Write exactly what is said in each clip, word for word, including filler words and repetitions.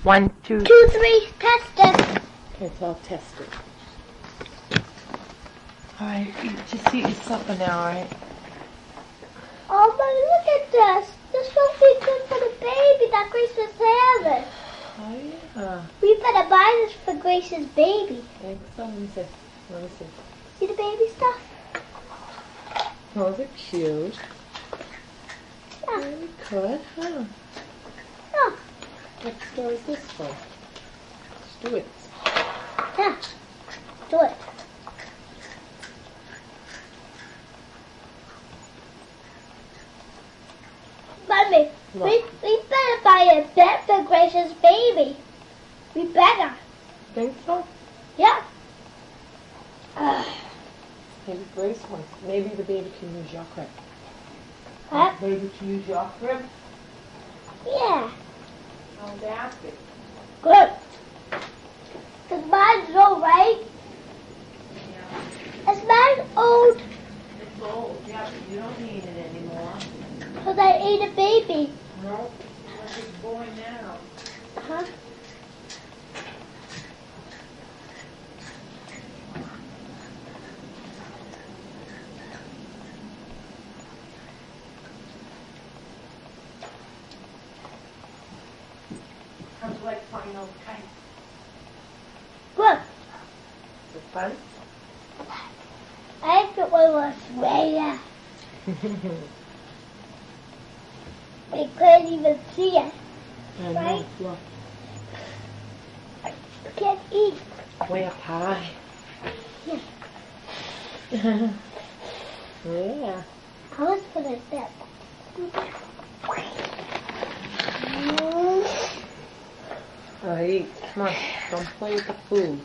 One, two. Two, three, test it. Okay, it's all tested. Alright, you just eat your supper now, alright? Oh, but look at this. This will be good for the baby that Grace is having. Oh, yeah. We better buy this for Grace's baby. I think so. Let me see. Let me see. See the baby stuff? Those are cute. Yeah. Very good, huh? Yeah. What store is this for? Let's do it. Yeah. Do it. Mommy, What? we, we better buy a bed for Grace's baby. We better. Think so? Yeah. Uh, Maybe Grace wants. Maybe the baby can use your crib. huh? Baby can use your crib? Yeah. I'll ask it. Good. Because mine's old, right? Yeah. Is mine old? It's old, yeah, but you don't need it anymore. Because I ate a baby. No, it's a big boy now. Huh? How's like final time? Good. Is it fun? I think it was way We couldn't even see it. I know, Right? look. You can't eat. Way up high. Yeah. Yeah. I was put it there. Alright, come on. Don't play with the food.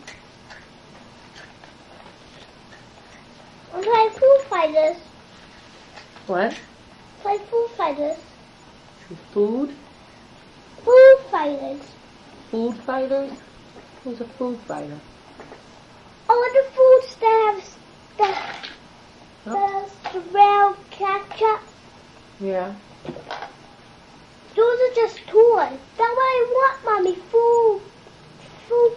I'm playing Foo Fighters. What? Play Foo Fighters. Food? Foo Fighters. Food fighters? Who's a food fighter? Oh, the food stamps. The, Huh? the, the round ketchup. Yeah. Those are just toys. That's what I want, Mommy. Food. Food.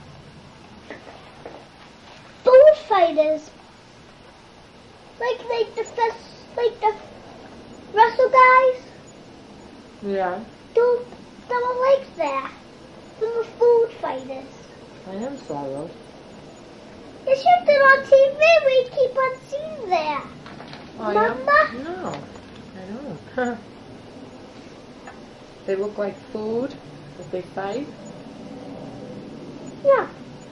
Food fighters. Like, like the, fes- like the wrestle guys. Yeah. Those, they were like that. They were food fighters. I am sorrow. They showed it on T V. We keep on seeing that. Oh, Mama? yeah? No. I don't. They look like food as they fight. Yeah.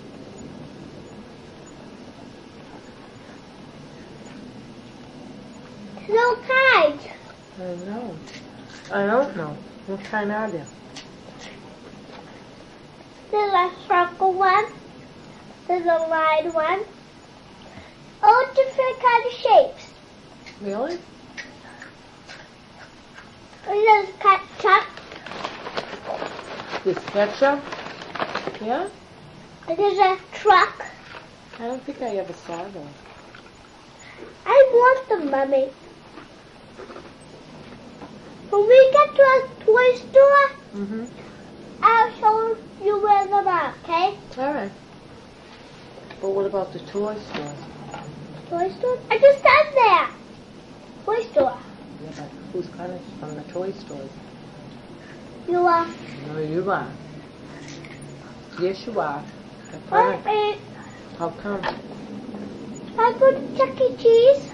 No kinds. I know. I don't know. What kind are they? There's a circle one. There's a line one. All different kind of shapes. Really? And there's ketchup. This ketchup? Yeah? And there's a truck. I don't think I ever saw those. I want them, Mommy. When we get to a toy store, Mm-hmm. I'll show you where them are, okay? All right. But what about the toy stores? Toy store? I just said there. Toy store. Yeah, but who's coming from the toy stores? You are. No, you are. Yes, you are. That's right. Alright. How come? I go to Chuck E. Cheese.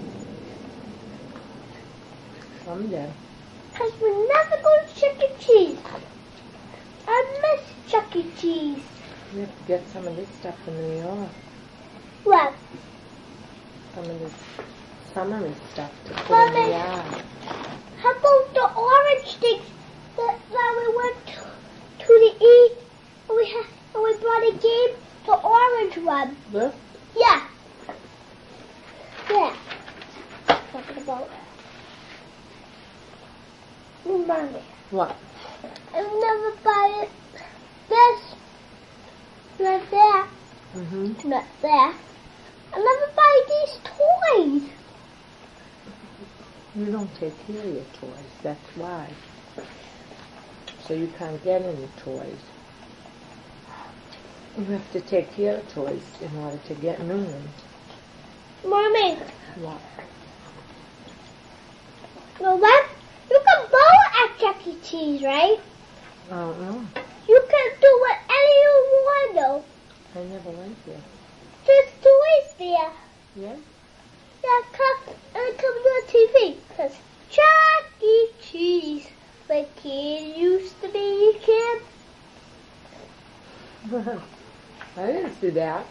Someday. Because we never go to Chuck E. Cheese. I miss Chuck E. Cheese. You have to get some of this stuff in New York. What? Some of this summery stuff to put in Mommy. the yard. How about the orange things that, that we went to, to the E and we, ha- and we brought a game, the orange one. Look. Yeah. Yeah. Talking about. Mommy. What? I'll never buy it. This. Not that. Mm-hmm. Not that. I'll never buy these toys. You don't take care of your toys. That's why. so you can't get any toys. You have to take care of toys in order to get new ones. Mommy, What? well, what? You can bowl at Chuck E. Cheese, right? I don't know. You can do whatever you want, though. I never went there. There's toys there. Yeah? Yeah, come, and come on T V. Because Chuck E. Cheese, where kid used to be a kid. I didn't see that.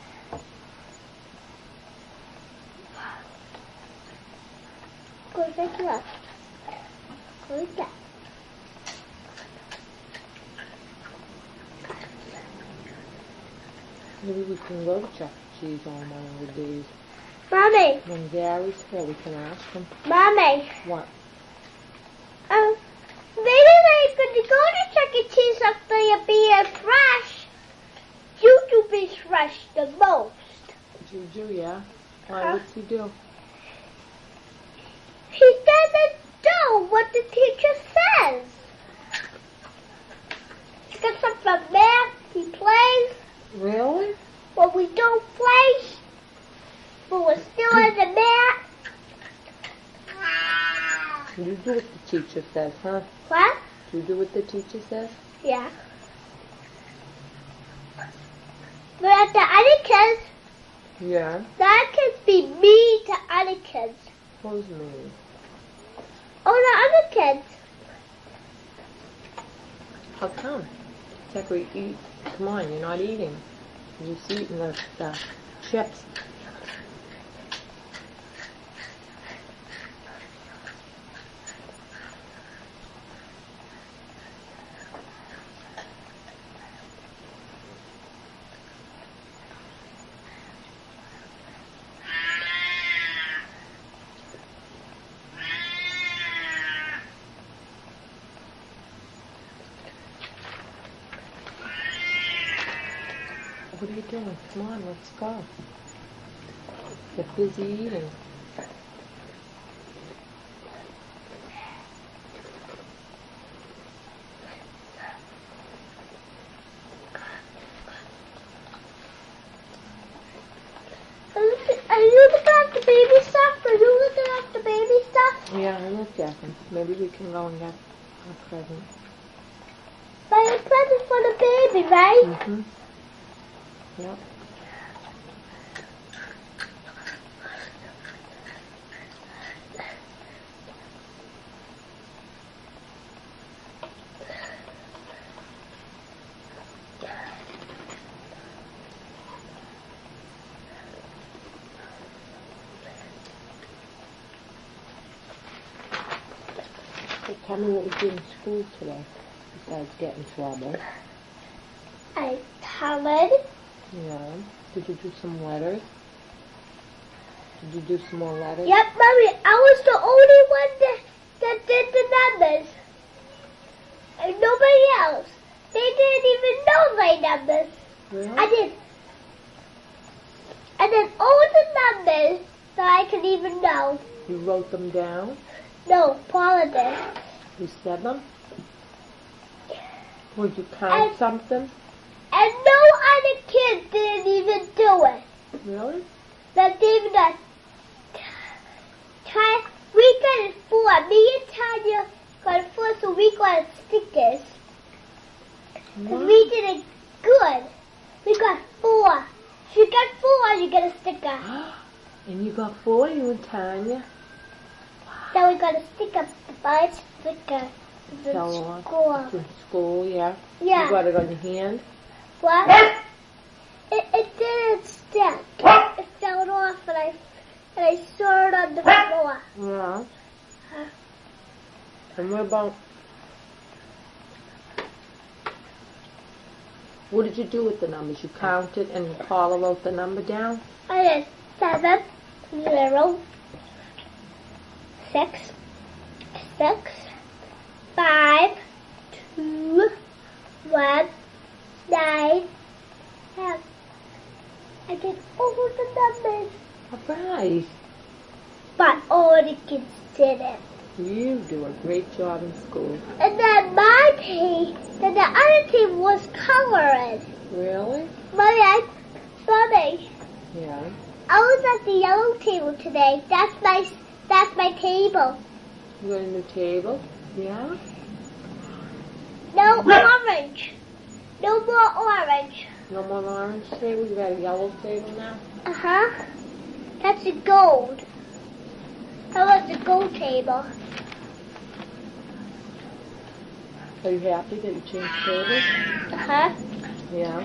Go take it up. Go like that. Maybe we can go to Chuck E. Cheese on one of the days. Mommy, When Gary's here, we can ask him. Mommy. What? Um, maybe we're going to go to Chuck E. Cheese after you be a fresh. You do be fresh the most. Juju, yeah? Why, Huh? what's he do? He doesn't do what the teacher says. He gets up from math, he plays. Really? When we don't play, but we're still in the math. You do what the teacher says, huh? What? You do what the teacher says? Yeah. But at the other kids, Yeah. the other kids be mean to other kids. Who's mean? Oh, the other kids. How come? Zachary, eat. Come on, you're not eating. You're just eating the, the chips. What are you doing? Come on, let's go. Get busy eating. Are you, are you looking at the baby stuff? Are you looking at the baby stuff? Yeah, I looked at them. Maybe we can go and get a present. Buy a present for the baby, right? Mm-hmm. Yep. So tell me what we did in school today, besides get in trouble. I colored. Yeah. Did you do some letters? Did you do some more letters? Yep, Mommy, I was the only one that, that did the numbers. And nobody else. They didn't even know my numbers. Really? I did. I did all the numbers that I could even know. You wrote them down? No, Paula did. You said them? Would you count And- something? And no other kid didn't even do it. Really? Not even a try. We got it four. Me and Tanya got it four, so we got stickers. And Wow. we did it good. We got four. If you got four, you get a sticker. And you got four, you and Tanya? Then we got a sticker, by sticker. The Fell off. score. In school, yeah? Yeah. You got it on your hand? What? It, it didn't stick. It fell off, and I and I saw it on the floor. Yeah. And what about... What did you do with the numbers? You counted and Paula wrote the number down? I did seven, zero, six, six, five, two, one, nine, ten. I did all the numbers, All right. but all the kids did it. You do a great job in school. And then my team, then the other team was coloring. Really? Mommy, I, Mommy, Yeah. I was at the yellow table today. That's my, that's my table. You got a new table? Yeah? No orange. No more orange. No more orange table? You got a yellow table now? Uh-huh. That's the gold. I want the gold table. Are you happy that you changed tables? Uh-huh. Yeah.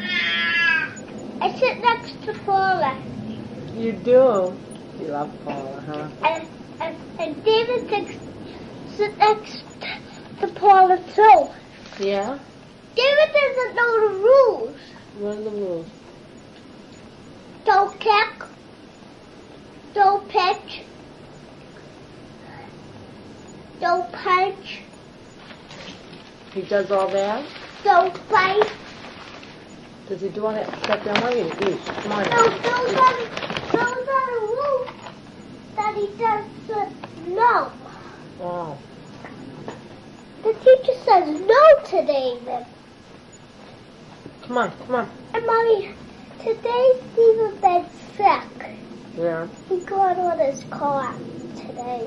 I sit next to Paula. You do? You love Paula, huh? And, and, and David sits, sit next to Paula too. Yeah? David doesn't know the rules. What are the rules? Don't kick. Don't pitch. Don't punch. He does all that? Don't fight. Does he do all that stuff? I want you to eat. Come on. No, those are, those are the rules that he doesn't know. Oh. The teacher says no to David. Come on, come on. And Mommy, today Steven been sick. Yeah. He got on his car today.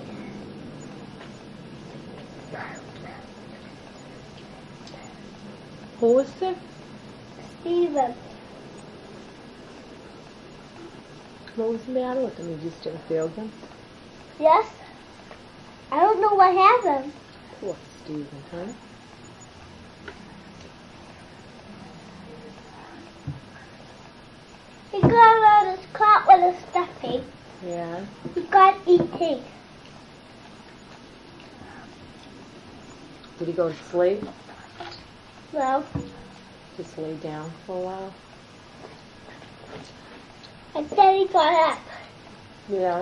Who was sick? Steven. What was the matter with him? He just didn't feel good? Yes? I don't know what happened. Poor Stephen, huh? He got on his cot with a stuffing. Yeah. He got eating. Did he go to sleep? Well, Just lay down for a while? and then he got up. Yeah.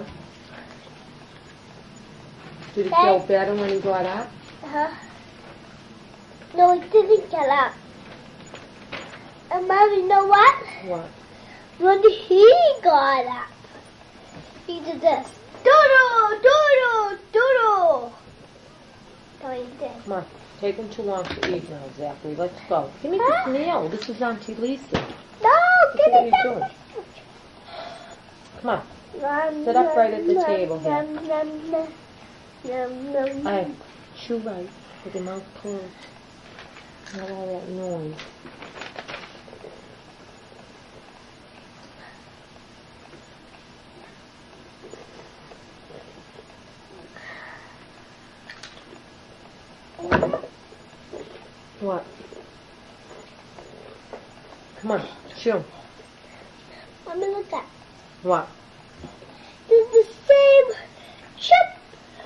Did he Then- feel better when he got up? Uh-huh. No, he didn't get up. And Mommy, you know what? What? When he got up, he did this. Doodle, doodle, doodle. So he did. Come on. Taking too long to eat now, Zachary. Let's go. Give me Huh? this meal. This is Auntie Lisa. No, give what me are you doing? Come on. that. Sit up right at the table here. Nom, nom, nom, nom, nom. Hey, chew right with your mouth closed. Not all that noise. What? Come on, chew. Let me look at. What? There's the same chip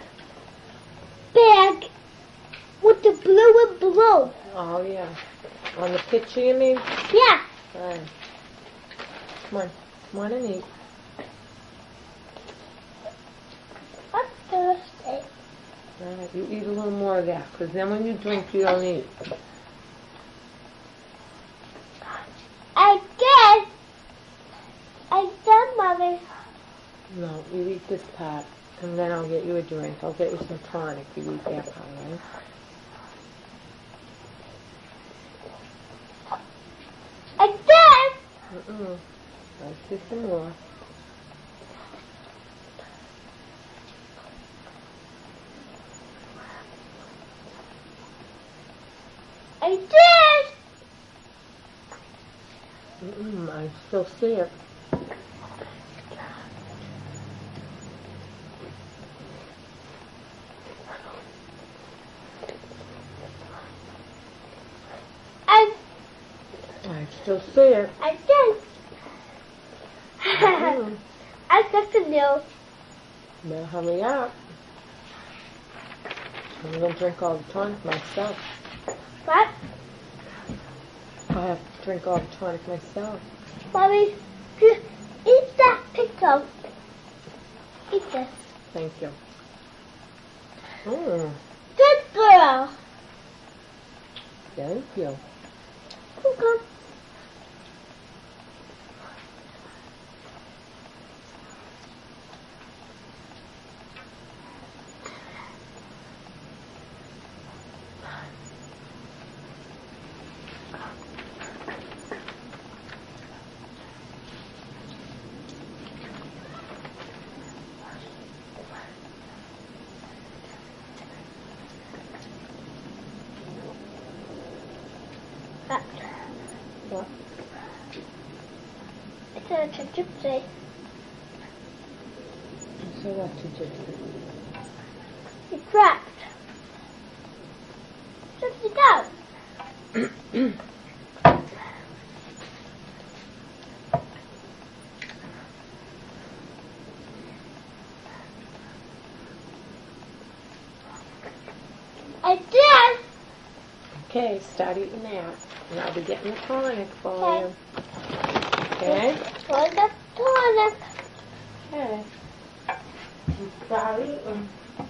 bag with the blue and blue. Oh, yeah. On the picture, you mean? Yeah. Fine. Come on. Come on and eat. I'm thirsty. All right, you eat a little more of that, because then when you drink, you don't eat. I did. I did, Mommy. No, you eat this part, and then I'll get you a drink. I'll get you some tonic. You eat that part, right? I did. Mm-mm. Let's do some more. I did. Mm-mm, I still see it. I I still see it. I did. Mm. I got to know. Better hurry up. I'm going to drink all the tonic myself. What? I have to drink all the tonic myself. Mommy, just eat that pickle. Eat this. Thank you. Mm, Good girl. thank you. Okay. Uh, What? it's a gypsy. So what to gypsy? It's trapped. Gypsy, go. I did. Okay, start eating that. And I'll be getting the tonic for Okay. you. Okay? Where's the tonic? Okay. Start eating.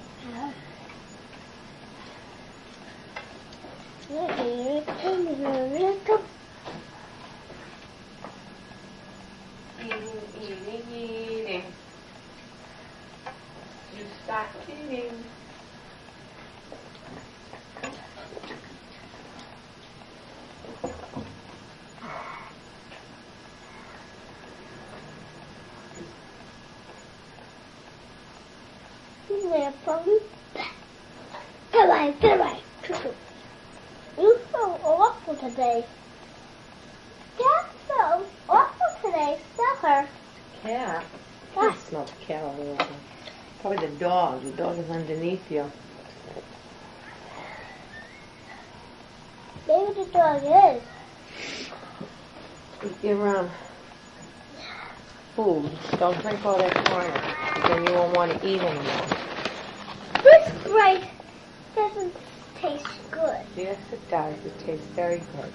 Eating, eating, eating. You start eating. Get away, get away. You so awful today. That's so awful today. Smell her. Cat. I smell the cat all over. Probably the dog. The dog is underneath you. Maybe the dog is. Eat your um, food. Don't drink all that tonic. Then you won't want to eat anymore. This Sprite doesn't taste good. Yes, it does. It tastes very good.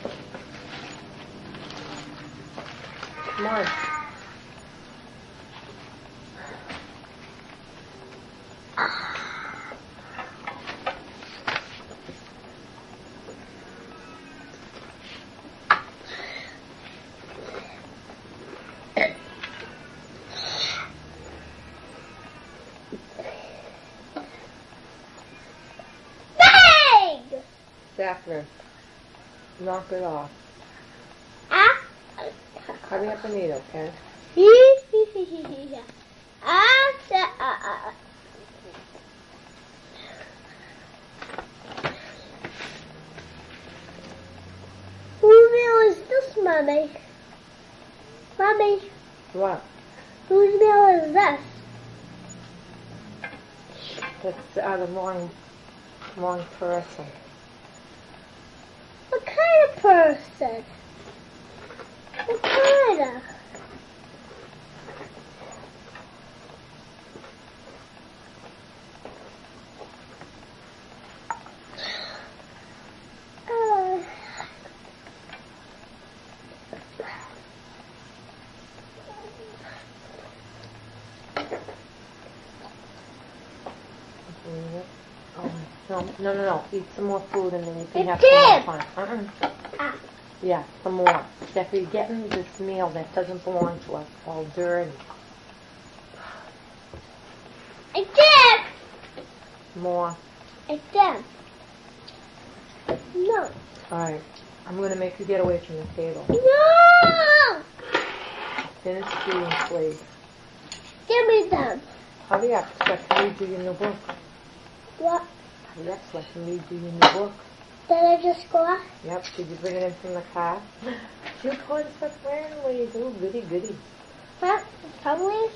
Come on. Bang! Zachary, knock it off. Ah! Hurry up and eat, okay? Ah! Ah! Ah! Whose meal is this, Mommy? Mommy, What? whose meal is this? That's out of wrong, wrong person. What kind of person? What kind of? Uh, Oh, no, no, no, no. Eat some more food and then you can It have did. some more fun. Uh-uh. ah. Yeah, some more. Jeffrey, you're getting this meal that doesn't belong to us. It's all dirty. I did! More. I did. No. All right. I'm going to make you get away from the table. No! Finish eating, please. Give me them. Hurry up. So I can read you your new book. What? Hurry up so I can read you your new book. Did I just go off? Yep. Did you bring it in from the car? You're going so friendly. Oh, goody, goody. What? Families?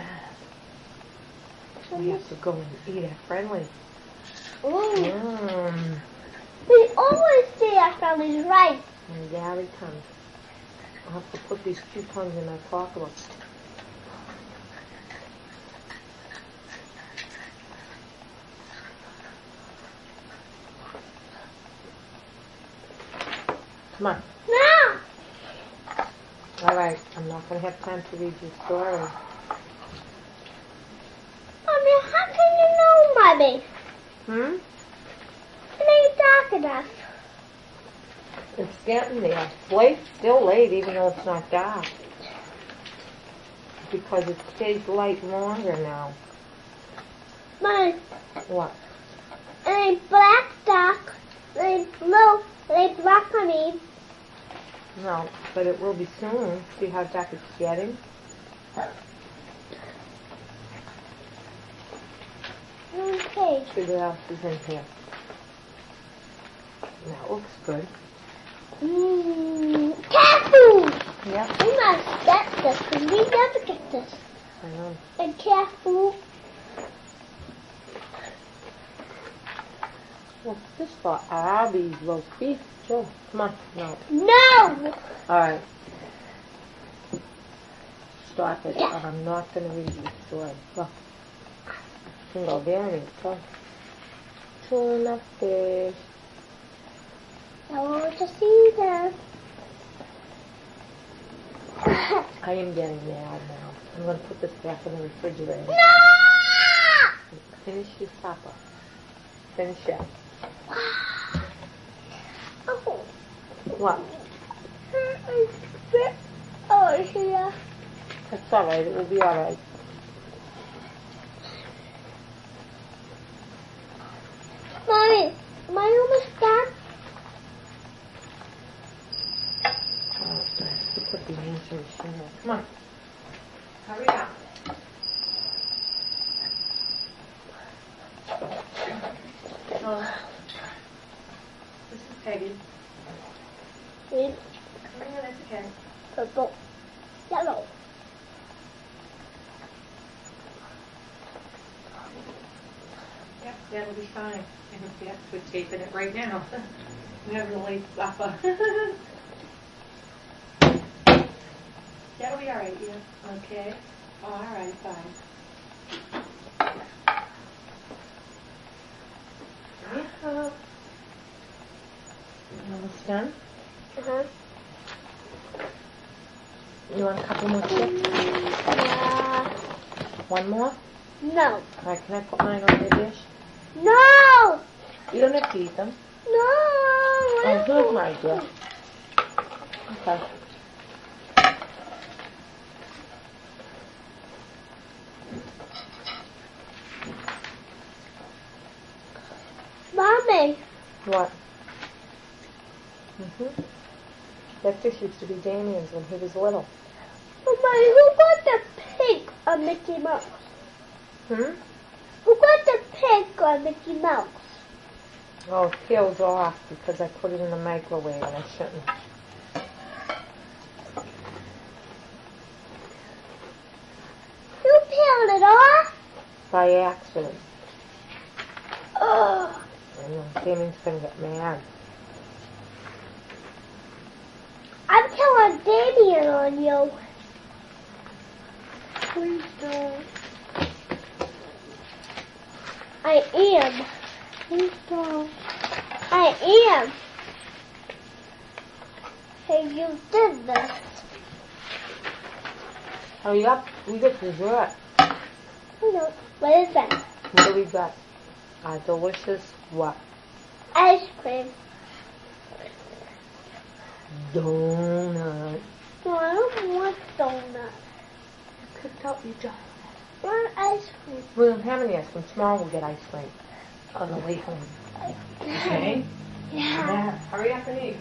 We have to go and eat at Friendly. Ooh. Mmm. We always see our families right. And Gary comes. I'll have to put these coupons in my pocketbook. Come on. No! All right. I'm not going to have time to read your story. Mommy, how can you know, Mommy? Hmm? It ain't dark enough. It's getting there. It's late, still late, even though it's not dark. Because it stays light longer now. Mommy, What? it ain't black dark. It ain't blue. It ain't black, I mean. No, but it will be soon. See how dark it's getting? Okay. See what else is in here. That looks good. Mmm, cat food! Yep. We must get this because we never get this. I know. And cat food. What's this for? Arby's roast beef. Joe, come on. No. No! Alright. Stop it. Or I'm not going to read this story. Look. Single variant. Go. Tuna fish. I want to see them. I am getting mad now. I'm going to put this back in the refrigerator. No! Finish your supper. Finish it. Oh. What? Oh, yeah. That's alright. It will be alright. Mommy, am I almost done? Oh, you put the answers in there. Come on. Hurry up. Oh. This is Peggy. Green, Come here, that's okay. purple, yellow. Yep, that'll be fine. And if that's we're taping it right now. We have a late supper. That'll be alright, yeah. Okay. Alright, fine. Yeah. You almost done? Uh-huh. You want a couple more chips? Yeah. One more? No. Alright, can I put mine on your dish? No! You don't have to eat them. No! Oh, here's my dish. Okay. Mommy. What? Mm-hmm. That fish used to be Damien's when he was little. Mommy, who got the pig on Mickey Mouse? Hmm? Who got the pig on Mickey Mouse? Oh, it peels off because I put it in the microwave and I shouldn't. You peeled it off? By accident. Oh. I know, Damien's gonna get mad. I'm telling Damien on you. Please don't. I am. Please don't. I am. Hey, you did this. Hurry up, we get dessert. I don't. What is that? What do we got? A delicious what? Ice cream. Donut. No, I don't want donut. Cooked up your donut. I want ice cream. We don't have any ice cream. Tomorrow we'll get ice cream on the way home. Okay? Yeah. Hurry up and eat.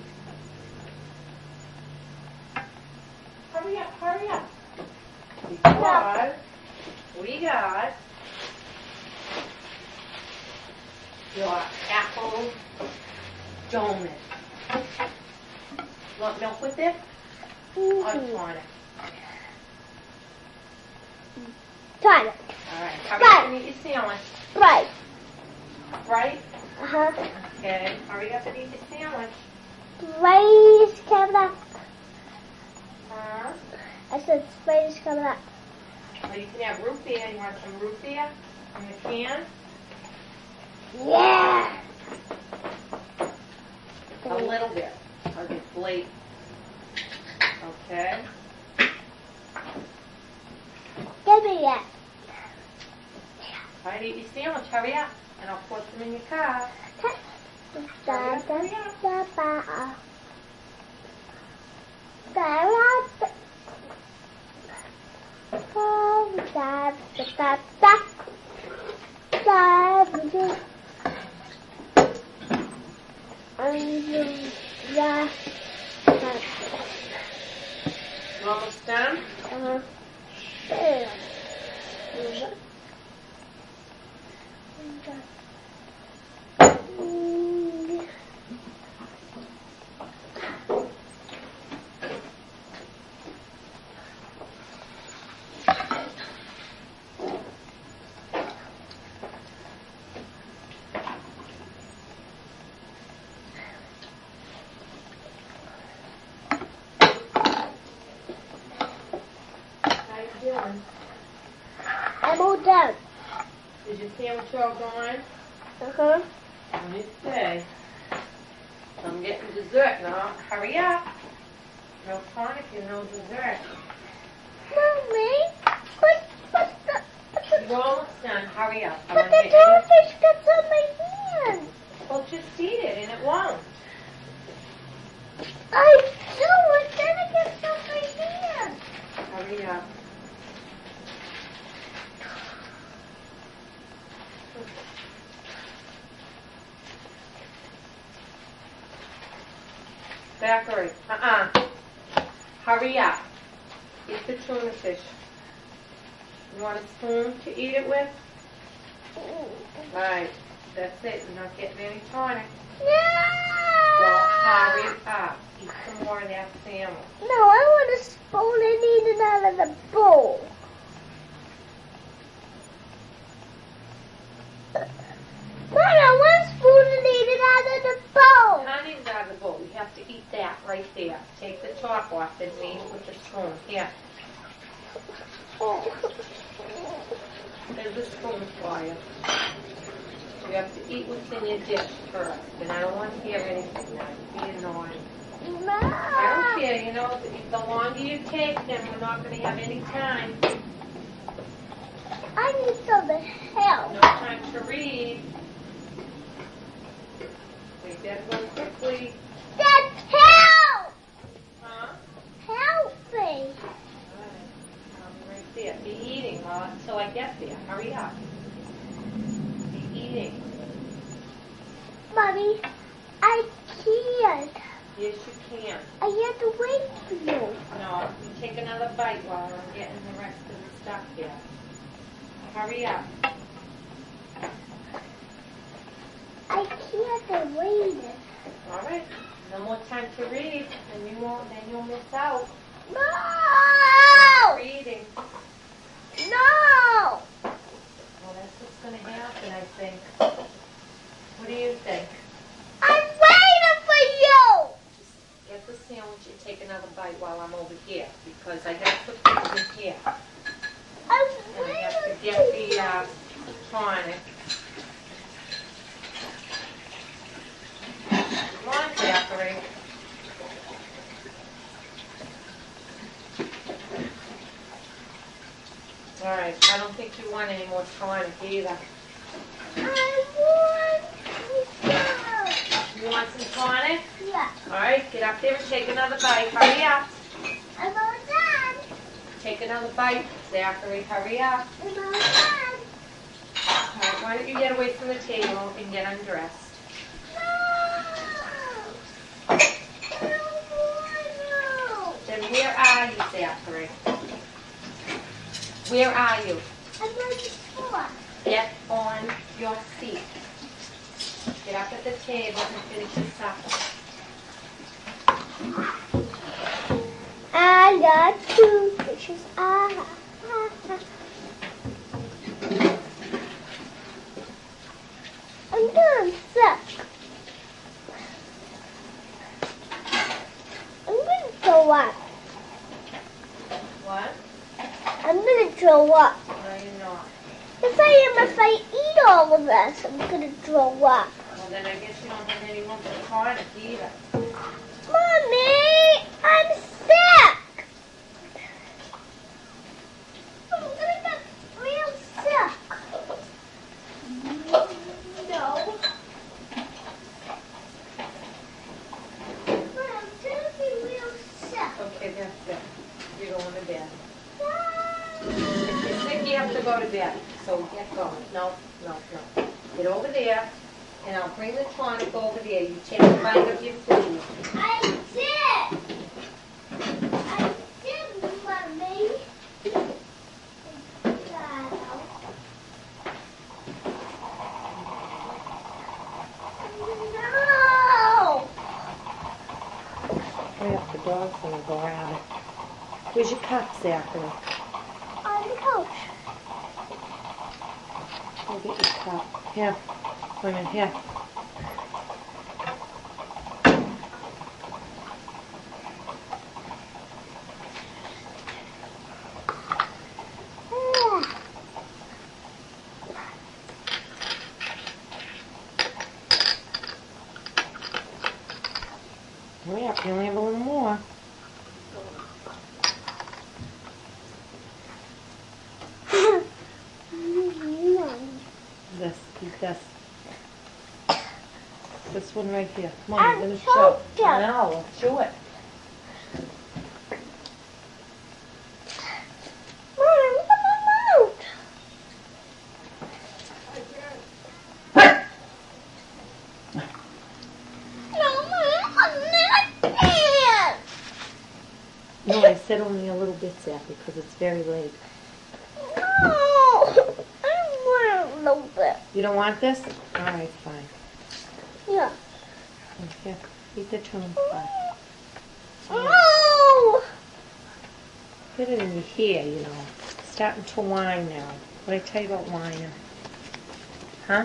Hurry up, hurry up. Because we got your apple donut. Want milk with it? Mm-hmm. Or tonic? Tonic. Alright, hurry Right. up and eat your sandwich. Right. Right? Uh-huh. Okay, hurry up and eat your sandwich. Spray's coming up. Huh? I said spray's coming up. Well, you can have root beer. You want some root beer in the can? Yeah. A little bit. I'll get late. Okay. Give me that. Try to eat your sandwich. Hurry up. And I'll put them in your car. Da, da, da, da, da. Da, da, da. Da, da, da, da, da. Da, da. And, da, da. You almost done? Uh-huh. There. Mm. done. I'm all done. Did you see what you're all going? Uh-huh. Let me see. I'm getting dessert now. Hurry up. No tonic and no dessert. Mommy, but, but the, but the, You're almost done. Hurry up. I but want the to get you. jellyfish gets on my hand. Well, just eat it and it won't. I do, but then it gets on my hand. Hurry up. Zachary, uh-uh. Hurry up. Eat the tuna fish. You want a spoon to eat it with? Right. That's it. You're not getting any tonic. No! Well, hurry up. Eat some more of that sandwich. No, I want a spoon and eat it out of the bowl. Mom, I want a spoon and eat it out of the bowl. Honey's out of the bowl. You have to eat that right there. Take the top off and eat it with the spoon. Here. There's a spoon for you. You have to eat what's in your dish first. And I don't want to hear anything now. Be annoying. No. I don't care. You know, the longer you take them, we're not going to have any time. I need some help. No time to read. Make that go quickly. Dad, help! Huh? Help me. Alright. I'll be right there. Be eating uh, until I get there. Hurry up. Be eating. Mommy, I can't. Yes, you can. I have to wait for you. No, you take another bite while I'm getting the rest of the stuff here. Hurry up. I can't wait. All right. No more time to read, and you won't. Then you'll miss out. No! Reading. No! Well, that's what's going to happen, I think. What do you think? I'm waiting for you! Get the sandwich and take another bite while I'm over here, because I have to put this in here. I'm And I have to waiting get for the you. uh, tonic. Come on, Zachary. All right. I don't think you want any more tonic either. I want some. You want some tonic? Yeah. All right. Get up there and take another bite. Hurry up. I'm all done. Take another bite. Zachary, hurry up. I'm all done. All right. Why don't you get away from the table and get undressed? No! No more, no! Then where are you, Zachary? Where are you? I'm on the floor. Get on your seat. Get up at the table and finish your supper. I got two fishes. Ah, ah, ah. I'm done sick. I'm gonna throw up. What? I'm gonna throw up. No, you're not. If I am, if I eat all of this, I'm gonna throw up. Well, then I guess you don't have any room for tonic either. Mommy, I'm sick. I'm gonna get real sick. No. But I'm gonna be real sick. Okay, that's it. You're going to bed. If you're sick, you have to go to bed. So get going. No, no, no. Get over there, and I'll bring the tonic over there. You take a bite of your food. I did. I did, Mommy. No. Hurry up, the dog's going to go around it. Where's your cup, Zachary? On the couch. Go get your cup. Here. Come in here. this. This one right here. Come on, I'm you're gonna choked choke. I up. know, let's do it. Mom, look at my mouth. No, Mom, I can't. No, I said only a little bit, Zach, because it's very late. No, I want a little bit. You don't want this? All right, fine. Yeah. Here, eat the tuna pie. No. Get it in your hair, you know. It's starting to whine now. What did I tell you about whining? Huh?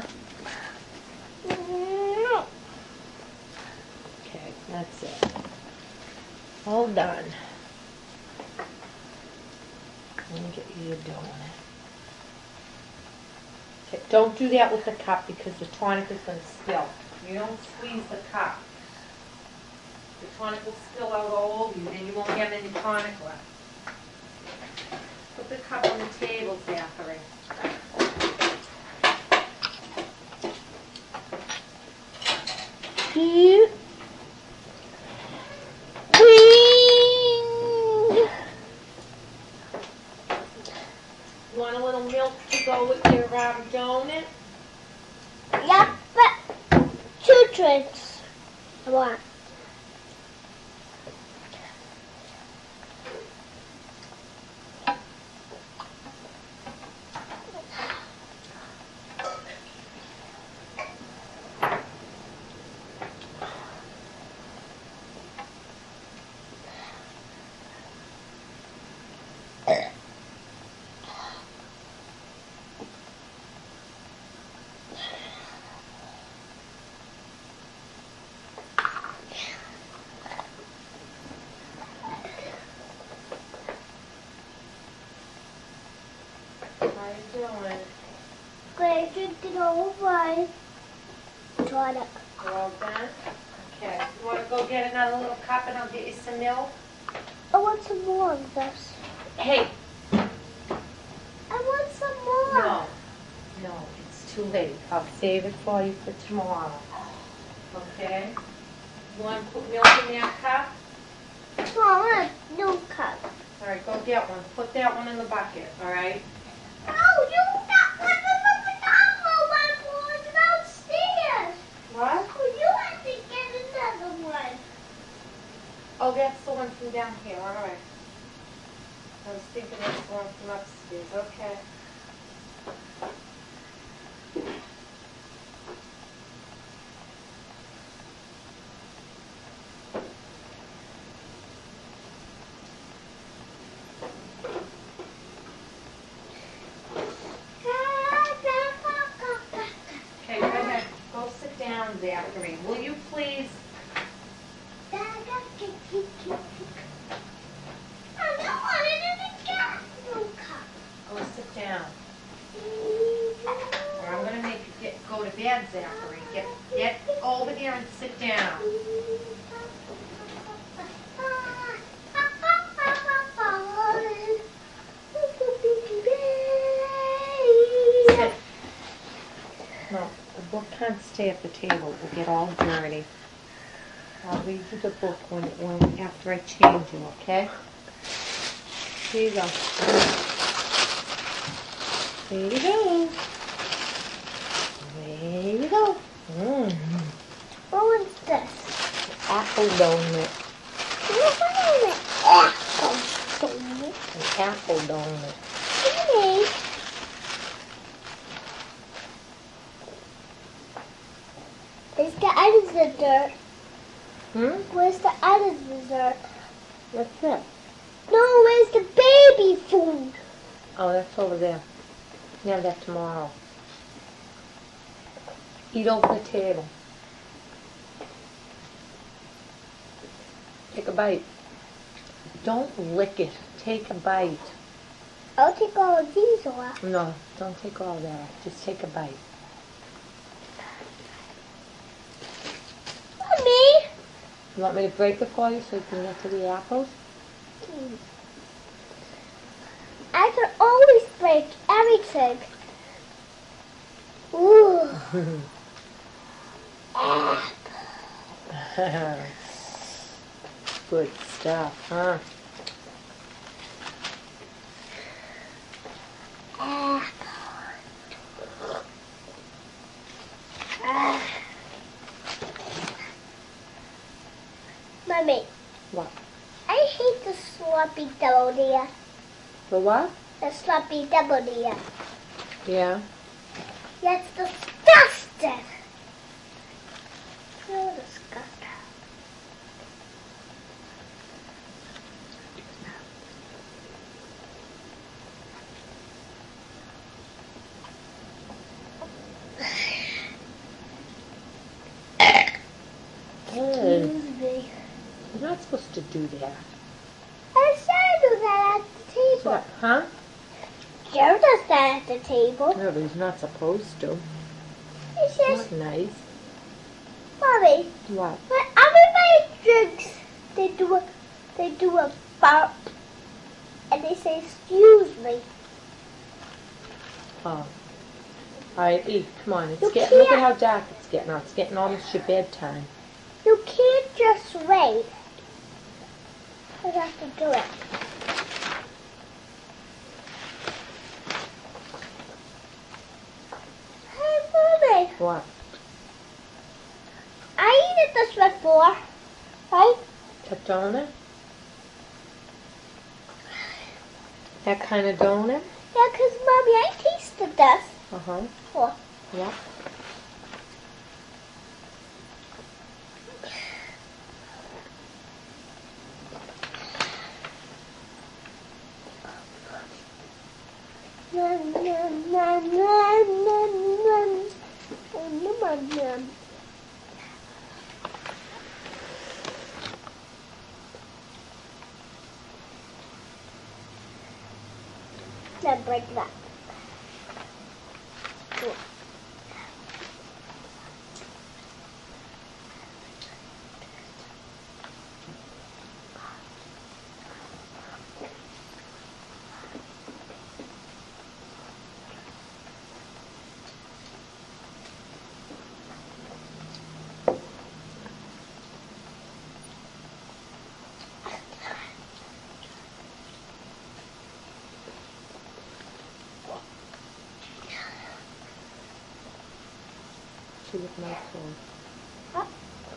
No. Okay, that's it. All done. Let me get you your donut. Okay, don't do that with the cup because the tonic is going to spill. You don't squeeze the cup. The tonic will spill out all over you, and you won't have any tonic left. Put the cup on the table, Zachary. Here. Want a little milk to go with your um, donut? Yep, but two drinks. I want. How you doing? Great, drinking all wine. Tonic. We're all done? Okay. You want to go get another little cup and I'll get you some milk? I want some more of this. Hey, I want some more. no. No, it's too late. I'll save it for you for tomorrow. Okay? You want to put milk in that cup? No, I want a new cup. All right, go get one. Put that one in the bucket, all right? Oh, you got one of the normal one was downstairs. What? Oh, you have to get another one. Oh, that's the one from down here, all right. I was thinking that's the one from upstairs, okay. Okay, go ahead. Go sit down, Zachary. Will you please? I don't want it in the cat new cup. Go sit down. Or I'm going to make you get, go to bed, Zachary. Get, get over there and sit down. Sit. No, the book can't stay at the table. It will get all dirty. I'll read you the book when, when after I change you, okay? Here you go. There you go. There you go. Mm. What was this? Apple donut. What was it? Apple donut. An apple donut. Hey. Where's the other dessert? Hmm? Where's the other dessert? What's that? No, where's the baby food? Oh, that's over there. Yeah, that's tomorrow. Eat over the table. Take a bite. Don't lick it. Take a bite. I'll take all of these off. No, don't take all that off. Just take a bite. Mommy. You want me to break it for you so you can get to the apples? I can always break everything. Ooh. Good stuff, huh? Mommy, What? I hate the sloppy double deer. The what? The sloppy double deer. Yeah. That's disgusting. So disgusting. Hey, Excuse me. you're not supposed to do that. I said do that at the table. Huh? Joe does that at the table. No, but he's not supposed to. It's Not just, nice. Mommy, What? when everybody drinks, they do a, they do a burp, and they say, excuse me. Oh. Alright, eat. Come on. It's You getting, look at can't- how dark it's getting now. It's getting almost your bedtime. You can't just wait. You have to do it. Hey, Mommy, What? I eaten this before, right? A donut? That kind of donut? Yeah, because, Mommy, I tasted this. Uh-huh. Oh. Yeah. Nom, nom, nom, nom, nom, nom. Oh, nom, nom, nom. Now break that. Cool. She looked nice one.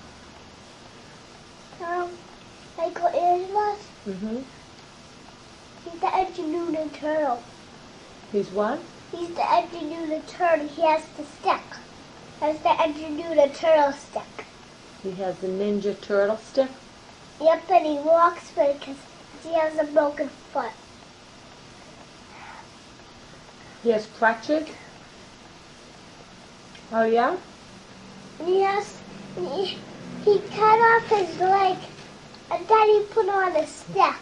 Um, Michelangelo's, Mm-hmm. he's the engineer turtle. He's what? He's the engineer turtle. He has the stick. That's the engineer turtle stick. He has the Ninja Turtle stick. Yep, and he walks with it because he has a broken foot. He has crutches. Oh, yeah? And he has, he, he cut off his leg, and then he put on a stick.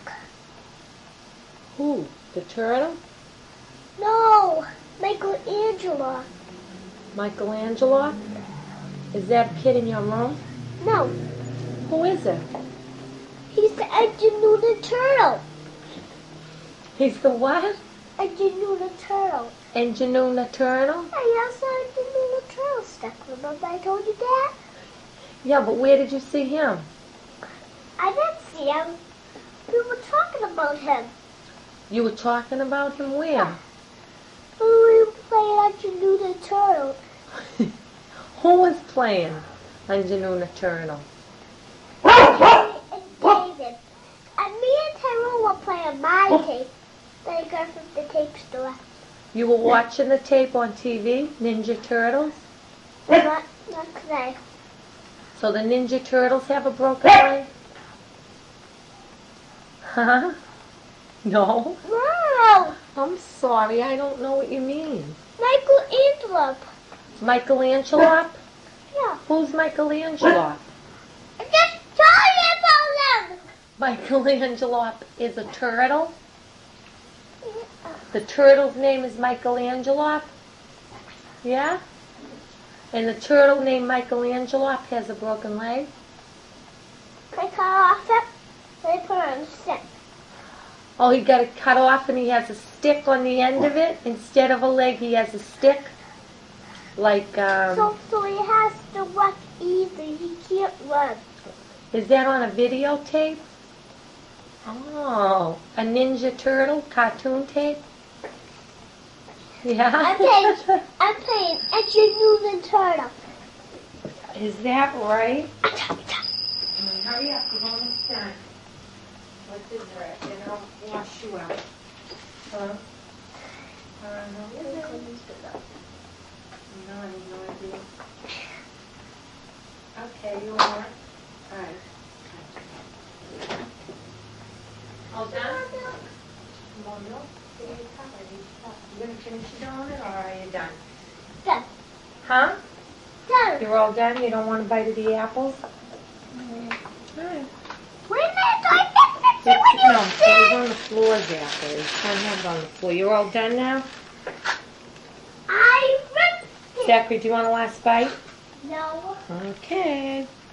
Who? The turtle? No, Michelangelo. Michelangelo? Is that a kid in your room? No, Who is it? he's the engineer turtle. He's the what? Engineer turtle. Angelina Turtle? Yeah, he has the engineer turtle stick. Remember I told you that? Yeah, but where did you see him? I didn't see him. We were talking about him. You were talking about him where? We were playing Engineer Turtle. Who was playing Angelina Turtle? And David. And me and Tyrone were playing my tape that I got from the tape store. You were watching the tape on T V, Ninja Turtles? Not, not today. So the Ninja Turtles have a broken leg? Huh? No? No! I'm sorry, I don't know what you mean. Michelangelo. Michelangelo? Yeah. Who's Michelangelo? I'm just talking about him. Michelangelo is a turtle? The turtle's name is Michelangelo? Yeah? And the turtle named Michelangelo has a broken leg? I cut off it and I put it on the stick. Oh, he got it cut off and he has a stick on the end of it? Instead of a leg, he has a stick? like, um, So, so he has to walk easy. He can't run. is that on a videotape? Oh, a Ninja Turtle cartoon tape? Yeah. I'm playing, I'm playing Extra Newton Turtle. Is that right? Hurry up, you're almost done. What's this right? Then I'll wash you out. Huh? Uh, no, no, I have no idea. Okay, you all right? All right. All done? More milk? Give me a cup. I need a cup. You gonna finish your donut or are you done? Done. Huh? Done. You're all done? You don't want a bite of the apples? All right. Wait a minute, I can fix it when you No, it sit. was on the floor, Zachary. You can't have it on the floor. You're all done now? I ripped it. Zachary, do you want a last bite? No. Okay.